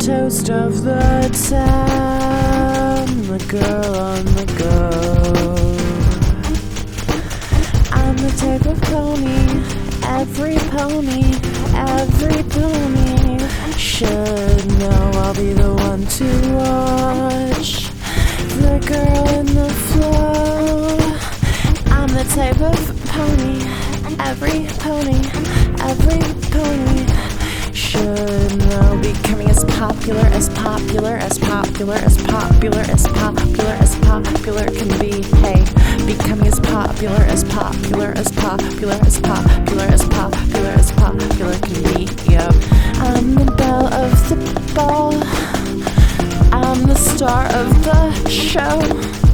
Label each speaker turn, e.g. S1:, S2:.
S1: toast of the town, the girl on the go. I'm the type of pony, every pony should know. I'll be the one to watch the girl in the flow. I'm the type of pony, every pony should know. Becoming as popular can be. Hey, becoming as popular can be. Yep. I'm the belle of the ball. I'm the star of the show.